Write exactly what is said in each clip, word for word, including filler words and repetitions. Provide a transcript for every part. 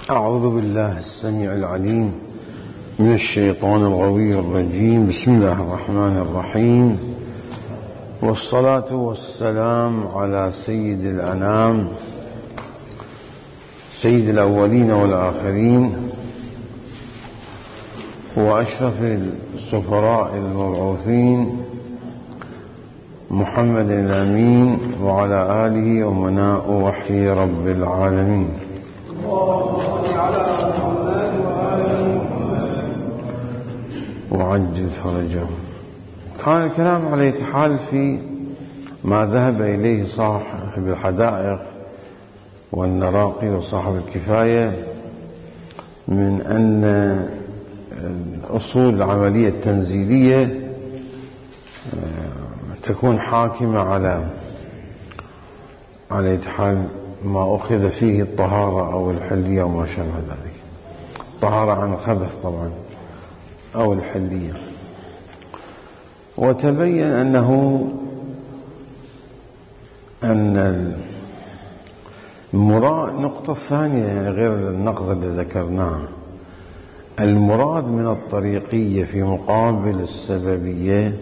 أعوذ بالله السميع العليم من الشيطان الغوي الرجيم. بسم الله الرحمن الرحيم، والصلاة والسلام على سيد الأنام سيد الأولين والآخرين وأشرف السفراء المبعوثين محمد الأمين وعلى آله ومناء وحي رب العالمين. وعجل فرجهم. كان الكلام على يتحال في ما ذهب إليه صاحب الحدائق والنراقي وصاحب الكفاية من أن الأصول العملية التنزيلية تكون حاكمة على على يتحال ما أخذ فيه الطهارة أو الحلية وما شابه ذلك. الطهارة عن الخبث طبعا أو الحلية. وتبين أنه أن المراد النقطة الثانية يعني غير النقض اللي ذكرناه، المراد من الطريقية في مقابل السببية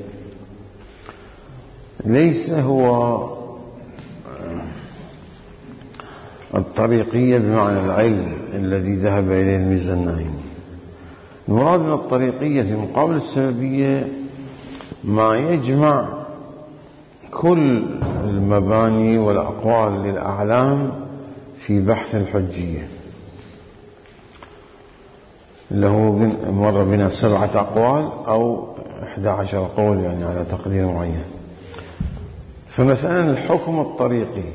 ليس هو الطريقية بمعنى العلم الذي ذهب إليه الميزانين. المراد من الطريقية في مقابل السببية ما يجمع كل المباني والأقوال للأعلام في بحث الحجية، اللي هو مر بنا سبعة أقوال أو إحدى عشر قول يعني على تقدير معين. فمثلا الحكم الطريقي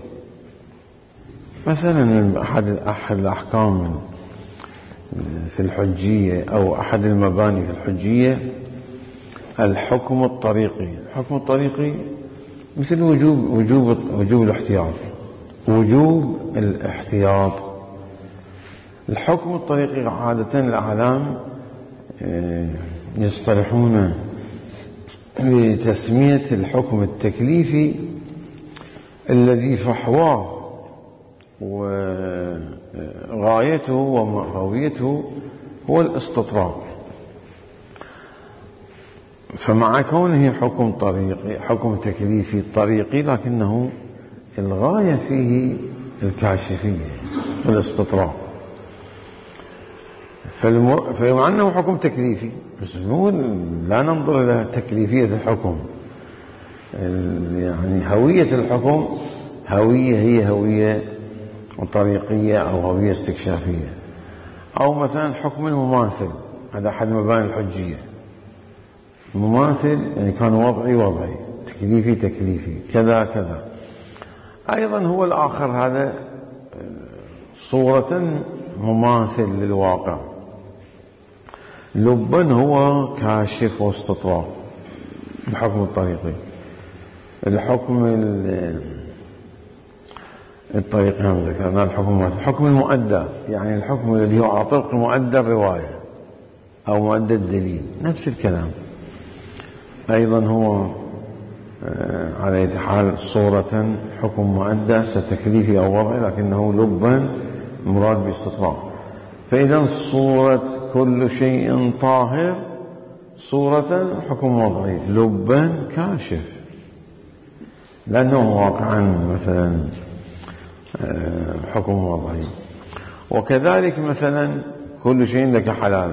مثلا من أحد أحد الأحكام في الحجية أو أحد المباني في الحجية الحكم الطريقي. الحكم الطريقي مثل وجوب وجوب وجوب الاحتياط وجوب الاحتياط. الحكم الطريقي عادة الأعلام يصطلحون بتسمية الحكم التكليفي الذي فحواه وغايته ومرغوبيته هو الاستطراد. فمع كونه حكم طريقي حكم تكليفي طريقي لكنه الغاية فيه الكاشفية والاستطراد، فمع أنه حكم تكليفي بس لا ننظر إلى تكليفية الحكم، يعني هوية الحكم هوية هي هوية طريقية أو هوية استكشافية. أو مثلا الحكم المماثل، هذا أحد مباني الحجية. مماثل يعني كان وضعي وضعي، تكليفي تكليفي، كذا كذا. أيضا هو الآخر هذا صورة مماثل للواقع، لبا هو كاشف واستطراد. الحكم الطريقي. الحكم الطريقي هم ذكرنا الحكم الحكم المؤدى، يعني الحكم الذي هو على طرق مؤدى الرواية أو مؤدى الدليل، نفس الكلام. أيضا هو على يد حال صورة حكم مؤدى ستكليفي أو وضعي لكنه لبا مراد باستطراد. فإذا صورة كل شيء طاهر صورة حكم وضعي، لبا كاشف لأنه واقعا مثلا حكم وضعي. وكذلك مثلا كل شيء لك حلال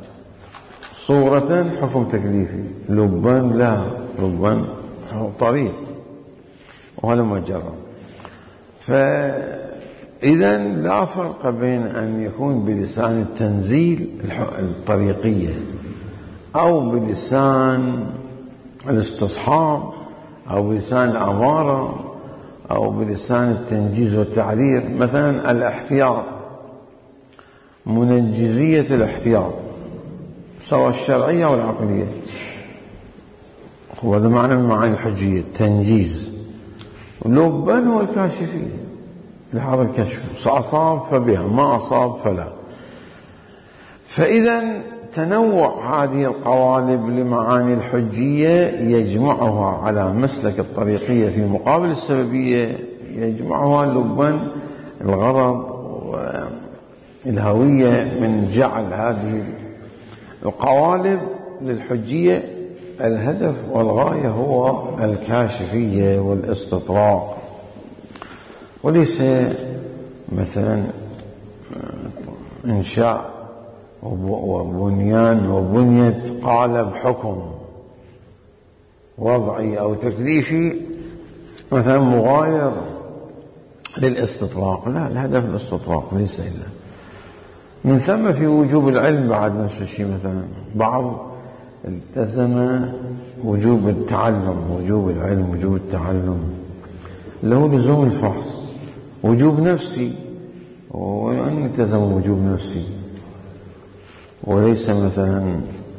صورة حكم تكليفي، لبا لا، لبا طريق، وهذا ما جرى. فإذا لا فرق بين أن يكون بلسان التنزيل الطريقية أو بلسان الاستصحاب أو بلسان الأمارة أو بلسان التنجيز والتعذير. مثلا الاحتياط، منجزية الاحتياط سواء الشرعية أو العقلية، وهذا معنى من معاني الحجية التنجيز. لبا هو الكاشفية لهذا الكشف، أصاب فبها، ما أصاب فلا. فإذا تنوع هذه القوالب لمعاني الحجية يجمعها على مسلك الطريقية في مقابل السببية، يجمعها لبا الغرض الهوية من جعل هذه القوالب للحجية الهدف والغاية هو الكاشفية والاستطراق، وليس مثلا إنشاء وبنيان وبنية قالب حكم وضعي أو تكليفي مثلا مغاير للاستطراق. لا، الهدف الاستطراق ليس إلا من ثم. في وجوب العلم بعد نفس الشيء، مثلا بعض التزم وجوب التعلم، وجوب العلم، وجوب التعلم اللي هو لزوم الفحص، وجوب نفسي، وأن التزم وجوب نفسي وليس مثلا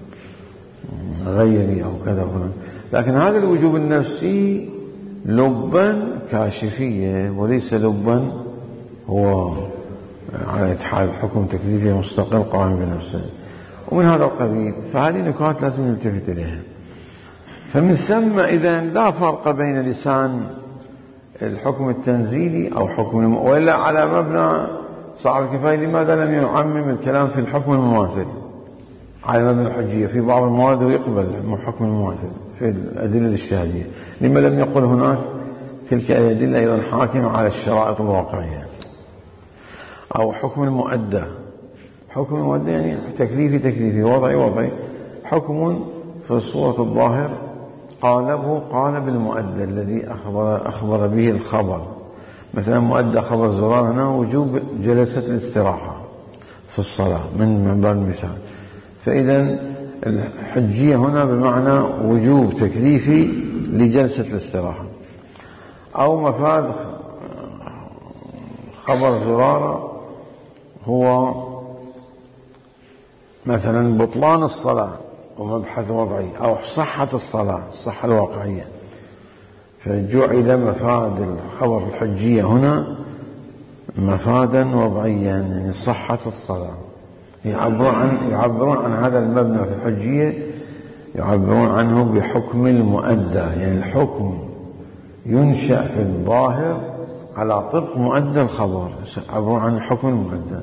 غيري أو كذا فلان. لكن هذا الوجوب النفسي لبا كاشفية وليس لبا هو على إتحاد حكم تكليفي مستقل قائم بنفسه ومن هذا القبيل. فهذه نكات لازم نلتفت إليها. فمن ثم إذا لا فرق بين لسان الحكم التنزيلي أو حكم الم... وإلا على مبنى صاحب الكفاية لماذا لم يعمم الكلام في الحكم المماثل على مبنى الحجية في بعض المواد ويقبل الحكم المماثل في الأدلة الاجتهادية؟ لما لم يقل هناك تلك الأدلة أيضا حاكمة على الشرائط الواقعية؟ أو حكم المؤدى، حكم المؤدى يعني تكليفي تكليفي وضعي وضعي، حكم في الصورة الظاهر قالبه قالب المؤدى الذي أخبر, أخبر به الخبر. مثلا مؤدى خبر زرار هنا وجوب جلسة الاستراحة في الصلاة من باب المثال. فإذا الحجية هنا بمعنى وجوب تكليفي لجلسة الاستراحة. أو مفاد خبر زرارة هو مثلا بطلان الصلاة ومبحث وضعي، أو صحة الصلاة الصحة الواقعية. فجعل مفاد الخبر الحجية هنا مفادا وضعيا، يعني صحة الصلاة. يعبرون عن يعبرون عن هذا المبنى في الحجية، يعبرون عنه بحكم المؤدى، يعني الحكم ينشأ في الظاهر على طبق مؤدى الخبر، يعبرون عن الحكم المؤدى.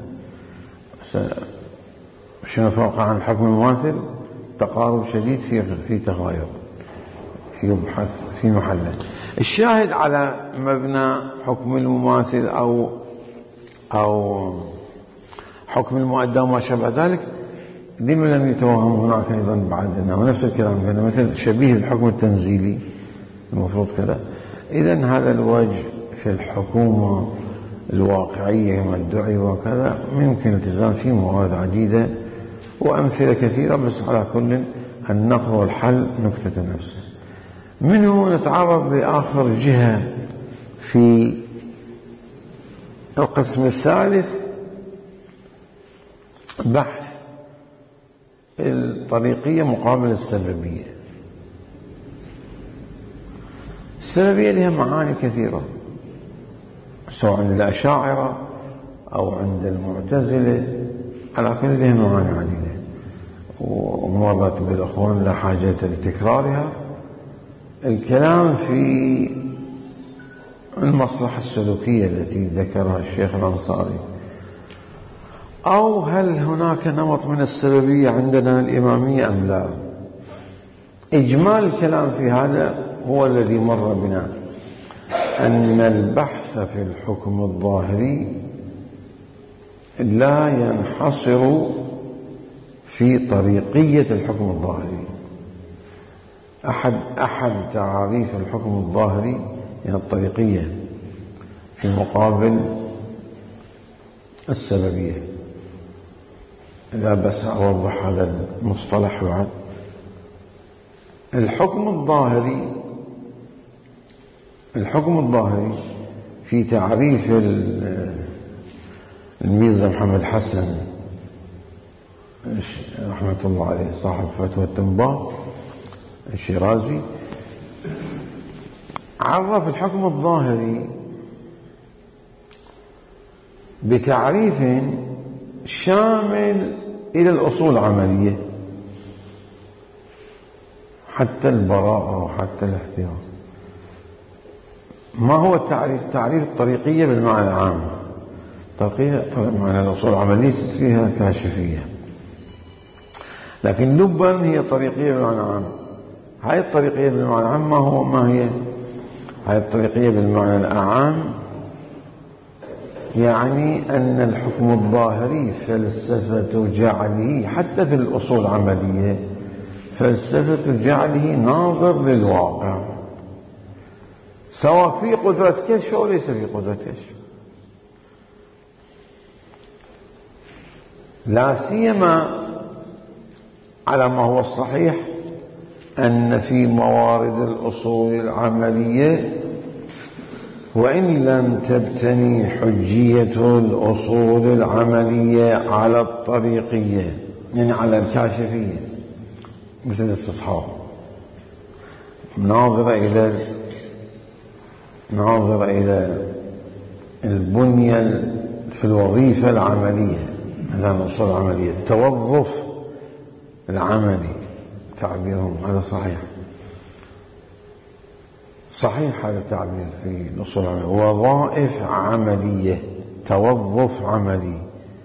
شنو فرق عن الحكم المماثل؟ تقارب شديد في في تغاير يبحث في محله. الشاهد على مبنى حكم المماثل أو أو حكم المؤدى وما شابه ذلك، لما لم يتوهم هناك أيضا بعد أنه نفس الكلام كان مثل شبيه بالحكم التنزيلي المفروض كذا. إذن هذا الوجه في الحكومة الواقعية كما ادعي وكذا ممكن التزام فيه موارد عديدة وأمثلة كثيرة، بس على كل النقد والحل نكتة نفسه. منه نتعرض لآخر جهة في القسم الثالث، بحث الطريقية مقابل السببية. السببية لها معاني كثيرة، سواء عند الأشاعرة أو عند المعتزلة، على كل لها معاني عديدة ومرت بالأخوان لا حاجة لتكرارها. الكلام في المصلحة السلوكية التي ذكرها الشيخ الأنصاري، أو هل هناك نمط من السببية عندنا الإمامية أم لا. إجمال الكلام في هذا هو الذي مر بنا، أن البحث في الحكم الظاهري لا ينحصر في طريقية الحكم الظاهري. أحد أحد تعاريف الحكم الظاهري هي الطريقية في مقابل السببية. لا بس أوضح هذا المصطلح بعد. الحكم الظاهري الحكم الظاهري في تعريف الميرزا محمد حسن رحمة الله عليه صاحب فتوى التنباط الشيرازي، عرف الحكم الظاهري بتعريف شامل إلى الأصول العملية حتى البراءة وحتى الاحتياط. ما هو التعريف؟ تعريف الطريقية بالمعنى العام، ترقية معنى الأصول العملية فيها كاشفية، لكن لبا هي طريقية بمعنى عام. هاي الطريقية بالمعنى العام ما هو ما هي؟ هاي الطريقية بالمعنى الأعام يعني أن الحكم الظاهري فلسفة جعله حتى في الأصول العملية فلسفة جعله ناظر للواقع، سواء في قدرة كشف أو ليس في قدرة كشف، لا سيما على ما هو الصحيح أن في موارد الأصول العملية وإن لم تبتني حجية الأصول العملية على الطريقية يعني على الكاشفية مثل الاستصحاب، ناظرة إلى ناظرة إلى البنية في الوظيفة العملية، مثلا الأصول العملية التوظف العملي تعبيرهم، هذا صحيح صحيح هذا التعبير في الأصول العملية، وظائف عملية توظف عملي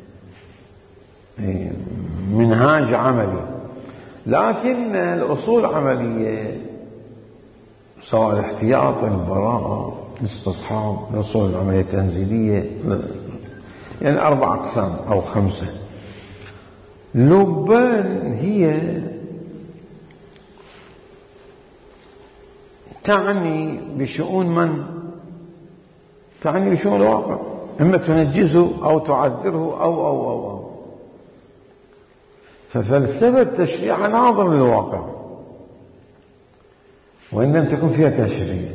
منهاج عملي. لكن الأصول العملية سواء الاحتياط البراءة الاستصحاب الأصول العملية التنزيلية يعني أربع أقسام أو خمسة. لبان هي تعني بشؤون من؟ تعني بشؤون الواقع، إما تنجزه أو تعذره أو أو أو, أو. ففلسفة التشريع ناظر للواقع وإن لم تكن فيها كاشفية.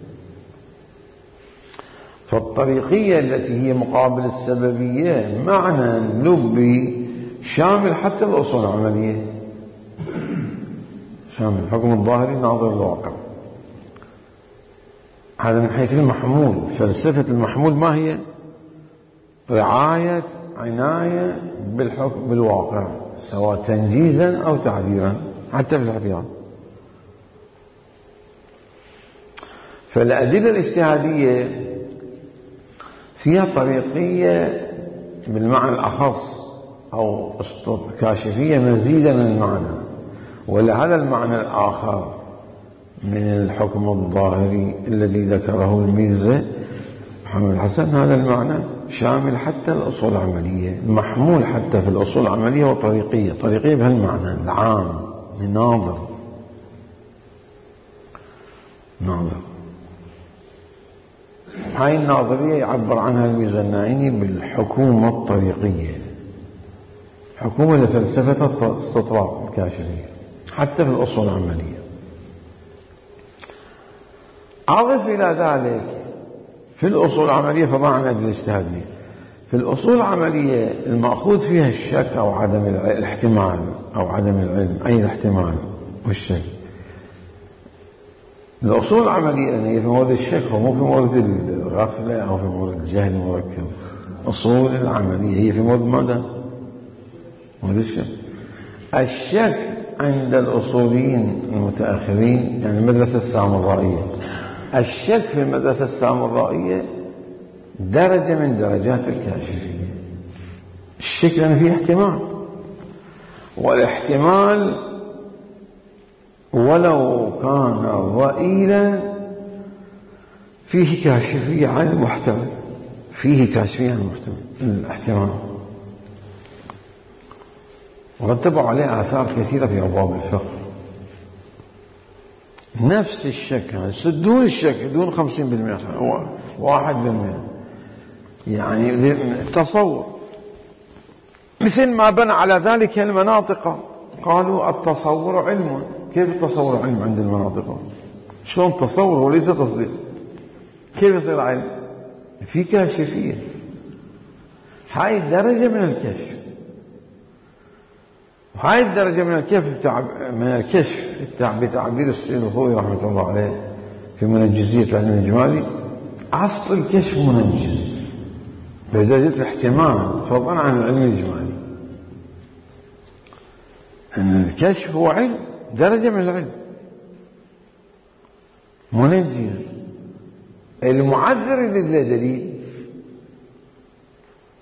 فالطريقية التي هي مقابل السببية معنى لبي شامل حتى الأصول العملية، شامل الحكم الظاهري ناظر للواقع. هذا من حيث المحمول. فلسفة المحمول ما هي؟ رعاية عناية بالحكم بالواقع سواء تنجيزا أو تعديلا حتى في الاحتياط. فالأدلة الاجتهادية فيها طريقية بالمعنى الأخص أو كاشفية مزيدة من المعنى، ولهذا المعنى الآخر من الحكم الظاهري الذي ذكره الميرزا محمد الحسن، هذا المعنى شامل حتى الأصول العملية، محمول حتى في الأصول العملية وطريقية. طريقية بهالمعنى العام ناظر ناظر. هاي الناظرية يعبر عنها الميرزا النائني بالحكومة الطريقية، حكومة لفلسفة استطراق الكاشفية حتى في الأصول العملية. أضف إلى ذلك في الأصول العملية فضلا عن الأدلة الاجتهادية، في الأصول العملية المأخوذ فيها الشك أو عدم الاحتمال أو عدم العلم، أي الاحتمال والشك. الأصول العملية لأن هي في مورد الشك ومو في مورد الغفلة أو في مورد الجهل المركب. أصول العملية هي في مورد ماذا؟ مورد الشك. الشك عند الأصوليين المتأخرين يعني المدرسة السامرائية، الشك في المدرسة السامرائية درجة من درجات الكاشفية. الشك لأن فيه احتمال، والاحتمال ولو كان ضئيلا فيه كاشفية عن المحتمل، فيه كاشفية عن المحتمل الاحتمال، ورتبوا عليه آثار كثيرة في أبواب الفقه. نفس الشك دون الشك دون خمسين بالمئة واحد بالمئة يعني تصور، مثل ما بنى على ذلك المناطق. قالوا التصور علم. كيف التصور علم عند المناطق؟ شلون تصور وليس تصديق؟ كيف يصير علم؟ في كاشفية. هاي درجة من الكشف، وهاي الدرجة من الكشف من الكشف بتعبير السيد الخوئي رحمة الله عليه في منجزية العلم الإجمالي، أصل الكشف منجز بدرجة الاحتمال فضلا عن العلم الإجمالي. أن الكشف هو علم، درجة من العلم منجز. المعذر اللي له دليل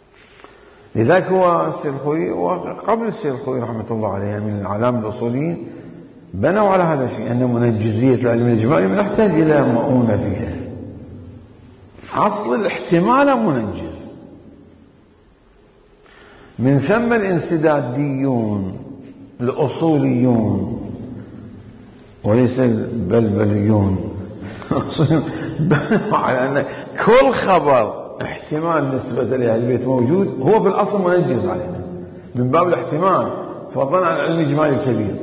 لذلك هو السيد الخوئي وقبل السيد الخوئي رحمة الله عليه من العلامة الأصوليين بنوا على هذا الشيء، أن منجزية العلم الإجمالي لا نحتاج إلى مؤونة فيها. أصل الاحتمال منجز. من ثم الانسداديون الأصوليون وليس البلبليون بنوا على أن كل خبر احتمال نسبة لأهل البيت موجود هو بالأصل منجز علينا من باب الاحتمال، فضلا عن العلم الإجمالي الكبير.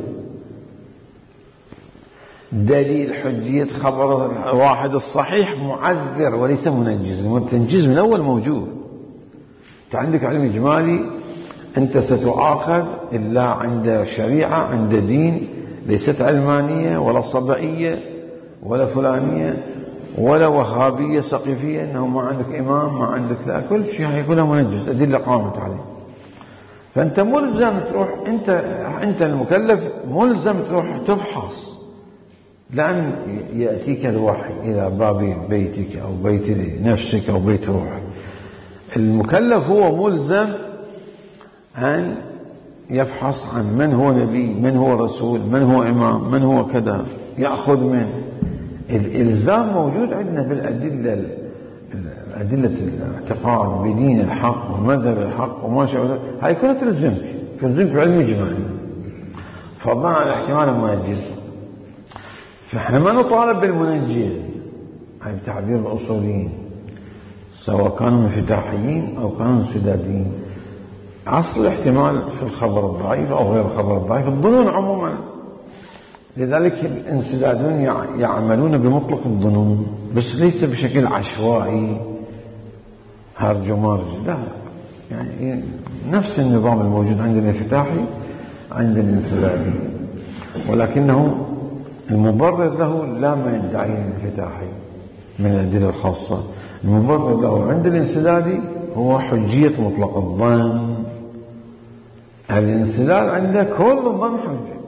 دليل حجية خبر واحد الصحيح معذر وليس منجز، التنجيز من أول موجود. أنت عندك علم إجمالي أنت ستعاقب إلا عند شريعة، عند دين، ليست علمانية ولا صبئية ولا فلانية ولا وهابية سقيفية، أنه ما عندك إمام ما عندك، لا، كل شيء هيكونها منجز، أدلة قامت عليه. فأنت ملزم تروح، أنت أنت المكلف ملزم تروح تفحص، لأن يأتيك الوحي إلى باب بيتك أو بيت نفسك أو بيت روحك. المكلف هو ملزم أن يفحص عن من هو نبي، من هو رسول، من هو إمام، من هو كذا، يأخذ منه. الإلزام موجود عندنا بالأدلة، أدلة الاعتقاد بدين الحق ومذهب الحق وما شابه، هاي كلها تلزمك تلزمك بعلم إجمالي، فضلا عن الاحتمال المنجز. فإحنا ما نطالب بالمنجز، هاي بتعبير الأصوليين سواء كانوا انفتاحيين أو كانوا انسداديين. أصل الاحتمال في الخبر الضعيف أو غير الخبر الضعيف الظنون عموما. لذلك الانسدادون يعملون بمطلق الظنون، بس ليس بشكل عشوائي هرج ومرج، لا، يعني نفس النظام الموجود عند الانفتاحي عند الانسدادي، ولكنه المبرر له لا ما يدعي الانفتاحي من الأدلة الخاصة. المبرر له عند الانسدادي هو حجية مطلق الظن. الانسداد عنده كل الظن حجة،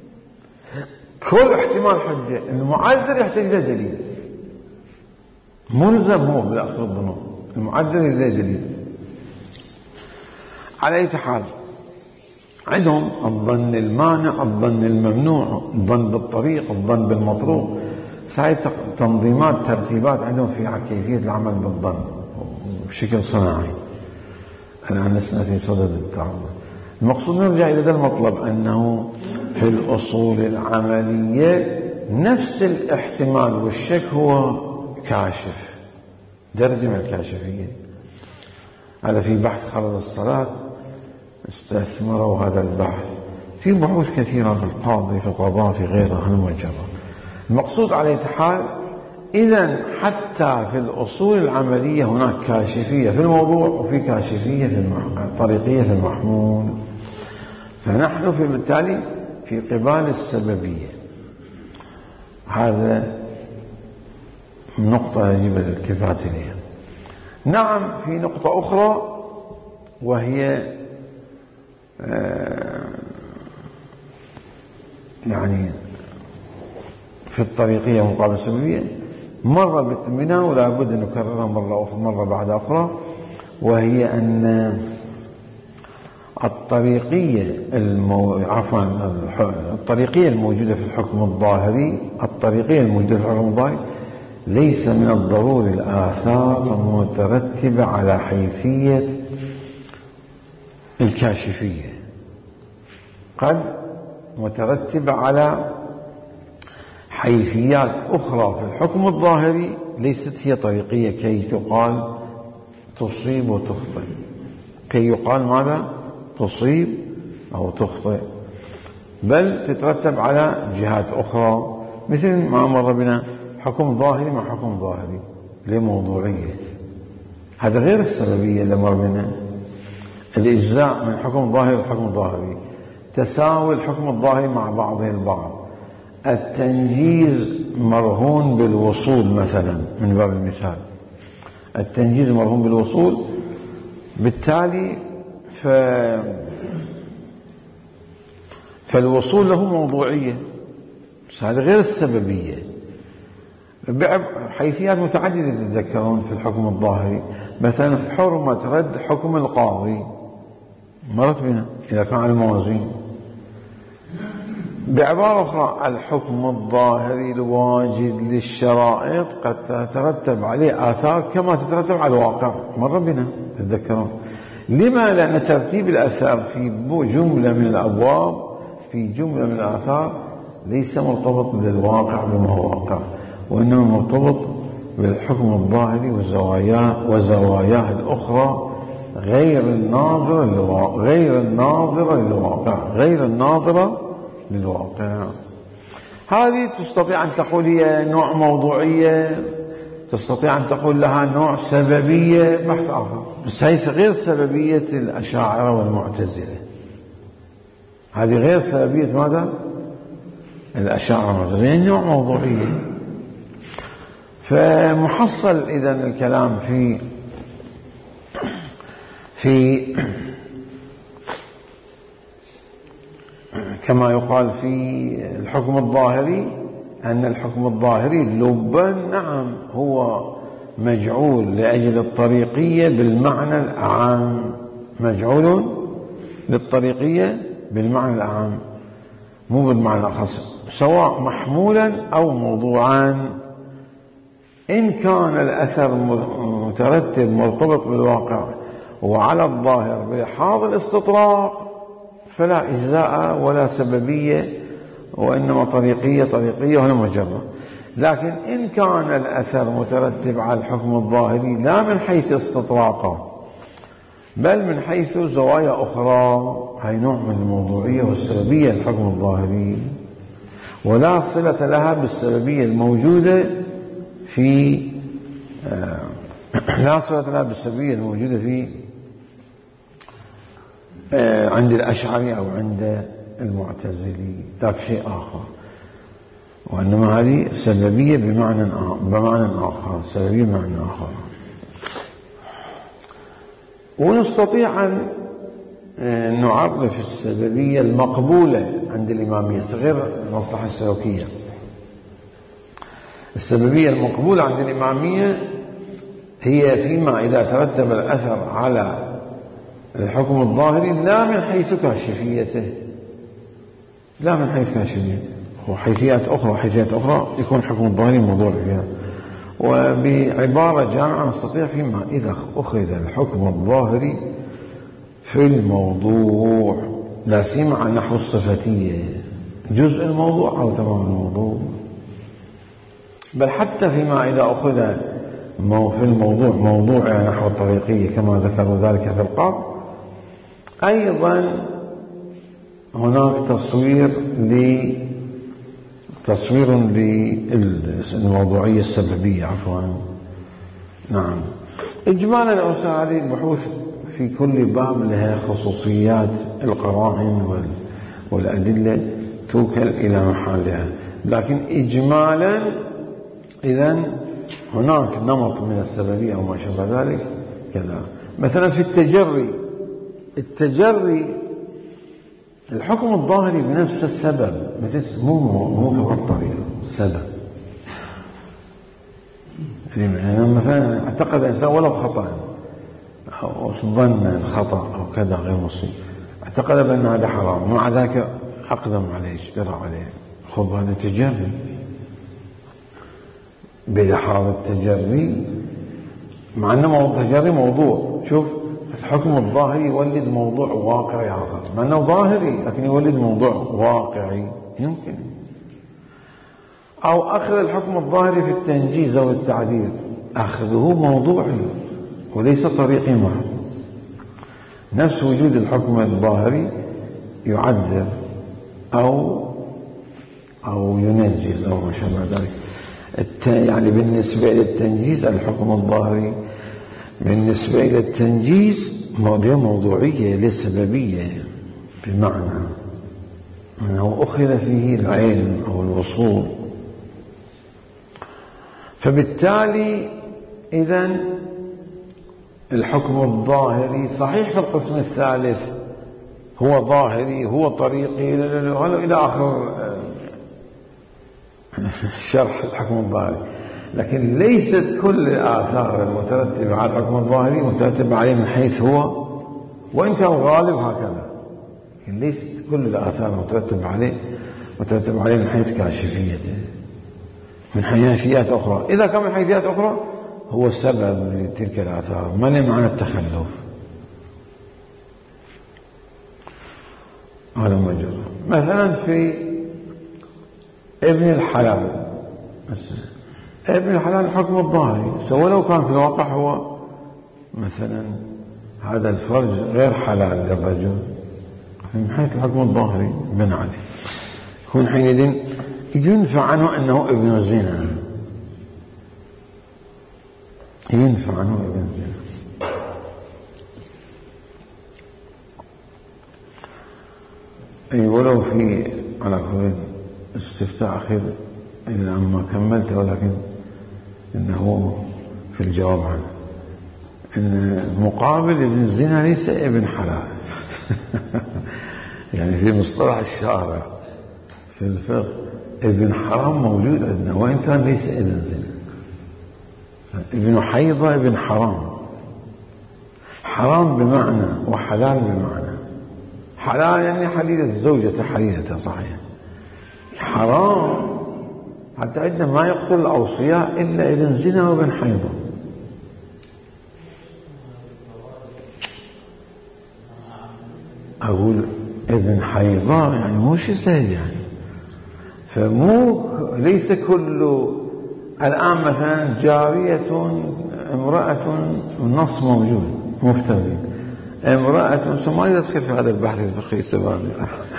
كل احتمال حجة. المعذر يحتاج إلى دليل، ملزم هو بالأخذ الظنون، المعذر إلى دليل. على أي حال عندهم الظن المانع، الظن الممنوع، الظن بالطريق، الظن بالمطروق. هاي تنظيمات ترتيبات عندهم في كيفية العمل بالظن بشكل صناعي. الآن لسنا في صدد التعرض. المقصود نرجع إلى هذا المطلب، أنه في الأصول العملية نفس الاحتمال والشك هو كاشف، درجة من الكاشفية. هذا في بحث خلل الصلاة استثمروا هذا البحث، في بحوث كثيرة في القاضي في القضاء في غيرها المجرة. المقصود على أي حال، إذن حتى في الأصول العملية هناك كاشفية في الموضوع وفي كاشفية في المحمول، طريقية في المحمول. فنحن في بالتالي في قبال السببية. هذا نقطة يجب الالتفات إليها. نعم، في نقطة أخرى وهي آه يعني في الطريقية مقابل السببية، مرة بنا ولا بد أن نكررها مرة أخرى مرة بعد أخرى، وهي أن الطريقية المو... عفوا الطريقية الموجودة في الحكم الظاهري الطريقية الموجودة في الحكم الظاهري ليس من الضروري الآثار المترتبة على حيثية الكاشفية، قد مترتبة على حيثيات أخرى في الحكم الظاهري ليست هي طريقية كي تقال تصيب وتخطئ، كي يقال ماذا؟ تصيب أو تخطئ، بل تترتب على جهات أخرى، مثل ما مر بنا حكم ظاهري مع حكم ظاهري لموضوعية. هذا غير السببية اللي مر بنا، الإجزاء من حكم ظاهري وحكم ظاهري، تساوي الحكم الظاهري مع بعضه البعض، التنجيز مرهون بالوصول مثلا من باب المثال، التنجيز مرهون بالوصول، بالتالي ف... فالوصول له موضوعية، بس هذا غير السببية. حيثيات متعددة تتذكرون في الحكم الظاهري، مثلا حرمة رد حكم القاضي مرت بنا إذا كان على الموازين. بعبارة أخرى الحكم الظاهري الواجد للشرائط قد تترتب عليه آثار كما تترتب على الواقع، مر بنا تتذكرون. لما؟ لأن ترتيب الأثار في جملة من الأبواب في جملة من الآثار ليس مرتبط بالواقع بما هو واقع، وإنما مرتبط بالحكم الظاهري وزواياه وزواياه الأخرى غير الناظرة للواقع غير الناظرة للواقع غير الناظرة للواقع. هذه تستطيع أن تقول هي نوع موضوعية، تستطيع أن تقول لها نوع سببية، بحث آخر. بس هي غير سببية الأشاعرة والمعتزلة، هذه غير سببية ماذا؟ الأشاعرة والمعتزلة، يعني نوع موضوعية. فمحصل إذن الكلام في في كما يقال في الحكم الظاهري أن الحكم الظاهري لبا نعم هو مجعول لأجل الطريقية بالمعنى الأعام، مجعول للطريقية بالمعنى الأعام مو بالمعنى الأخص، سواء محمولا أو موضوعا. إن كان الأثر مترتب مرتبط بالواقع وعلى الظاهر بحاض الاستطراق فلا إجزاء ولا سببية، وإنما طريقية طريقية ولا مجرة. لكن إن كان الأثر مترتب على الحكم الظاهري لا من حيث استطراقه بل من حيث زوايا أخرى، هي نوع من الموضوعية والسببية الحكم الظاهري، ولا صلة لها بالسببية الموجودة في آه لا صلة لها بالسببية الموجودة في آه عند الأشعري أو عند المعتزلي، ذاك شيء آخر. وإنما هذه سببية بمعنى بمعنى آخر، سببية بمعنى آخر. ونستطيع أن نعرف السببية المقبولة عند الإمامية غير المصلحة السلوكية. السببية المقبولة عند الإمامية هي فيما إذا ترتب الأثر على الحكم الظاهري لا من حيث كاشفيته لا من حيث كاشفيته وحيثيات أخرى وحيثيات أخرى يكون الحكم الظاهري موضوع فيها. وبعبارة جامعة نستطيع فيما إذا أخذ الحكم الظاهري في الموضوع لا سيما عن نحو الصفتية جزء الموضوع أو تمام الموضوع، بل حتى فيما إذا أخذ في الموضوع موضوع نحو الطريقية كما ذكروا ذلك في القاف، أيضا هناك تصوير ل تصوير للموضوعية السببية عفوا. نعم. إجمالا أوسع هذه البحوث في كل باب لها خصوصيات القرائن والأدلة توكل إلى محلها، لكن إجمالا إذن هناك نمط من السببية أو ما شابه ذلك كذا. مثلا في التجري التجري الحكم الظاهري بنفس السبب، مو مو مو الطريقة السبب. يعني مثلا اعتقد إنسان ولو خطأ أو ظن خطأ أو كذا غير مصيب، اعتقد بأن هذا حرام، مع ذلك أقدم عليه اشترى عليه، خب هذا تجري. بلحاظ التجري مع أنه التجري موضوع، شوف الحكم الظاهري يولد موضوع واقعي آخر، مع أنه ظاهري لكن يولد موضوع واقعي يمكن. أو أخذ الحكم الظاهري في التنجيز أو التعديل، أخذه موضوعي وليس طريقي محض. نفس وجود الحكم الظاهري يعذر أو أو ينجز أو ما شابه ذلك. يعني بالنسبة إلى التنجيز الحكم الظاهري بالنسبة إلى التنجيز موضوعية لسببية، بمعنى أنه أخذ فيه العلم أو الوصول. فبالتالي إذن الحكم الظاهري صحيح في القسم الثالث هو ظاهري هو طريقي إلى آخر شرح الحكم الظاهري، لكن ليست كل الآثار المترتبة على الحكم الظاهري مترتبة عليه من حيث هو وإن كان الغالب هكذا، لكن ليست كل الآثار مترتب عليه مترتب عليه من حيث كاشفيته، من حيثيات أخرى. إذا كان من حيثيات أخرى هو السبب لتلك الآثار، ما له معنى التخلف. هذا مجرد. مثلا في ابن الحلال، ابن الحلال الحكم الظاهري، سواء لو كان في الواقع هو مثلا هذا الفرج غير حلال للرجل، من حيث الحكم الظاهري بن عليه يكون حينئذ ينفع عنه أنه ابن زنا، ينفع عنه ابن زنا. أي ولو في على كل استفتاء أخير إلا ما كملت، ولكن إنه في الجواب عنه إن مقابل ابن الزنا ليس ابن حلال يعني في مصطلح الشارع في الفقه ابن حرام موجود عندنا، وإن كان ليس ابن زنا. ابن حيضة ابن حرام، حرام بمعنى وحلال بمعنى. حلال يعني حليلة الزوجة، حليلة صحيح. حرام حتى عندنا ما يقتل الأوصياء إلا ابن زنا وابن حيضة. أقول ابن حيضة يعني مو شيء سهل يعني، فمو ليس كل الآن مثلا جارية امرأة النص موجود مفترض امرأة، ثم ما يدخل في هذا البحث الفقهي السباني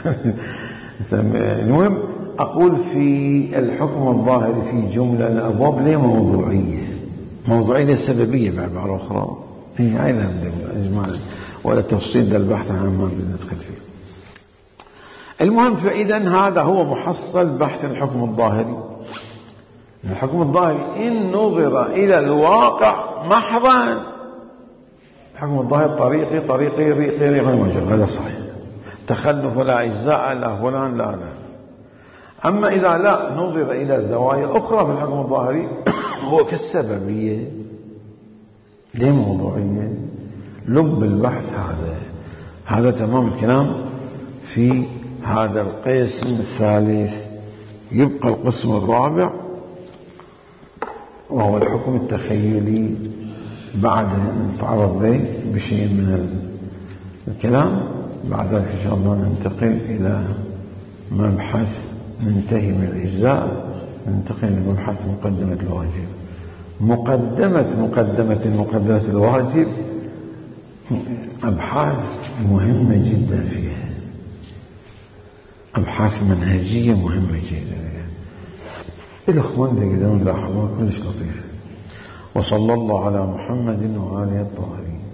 المهم أقول في الحكم الظاهري في جملة الأبواب ليه موضوعية، موضوعية سببية بعبارة أخرى هي عينها إجمالا ولا تفصيل البحث عن ما بدنا ندخل فيه. المهم فإذا هذا هو محصل بحث الحكم الظاهري. الحكم الظاهري إن نظر إلى الواقع محضا، الحكم الظاهري طريقي طريقي ريقي غير مجرد، هذا صحيح. تخلف لا أجزاء لا فلان لا لا. أما إذا لا نظر إلى زوايا أخرى في الحكم الظاهري هو كالسببية دي موضوعية. لب البحث هذا هذا تمام الكلام في هذا القسم الثالث. يبقى القسم الرابع وهو الحكم التخيلي. بعد أن نتعرض له بشيء من الكلام، بعد ذلك إن شاء الله ننتقل إلى مبحث، ننتهي من الإجزاء ننتقل لمبحث مقدمة الواجب. مقدمة مقدمة مقدمة الواجب أبحاث مهمة جدا فيها، أبحاث منهجية مهمة جدا. الأخوان يقدرون يلاحظون كلش لطيف. وصلى الله على محمد وآله الطاهرين.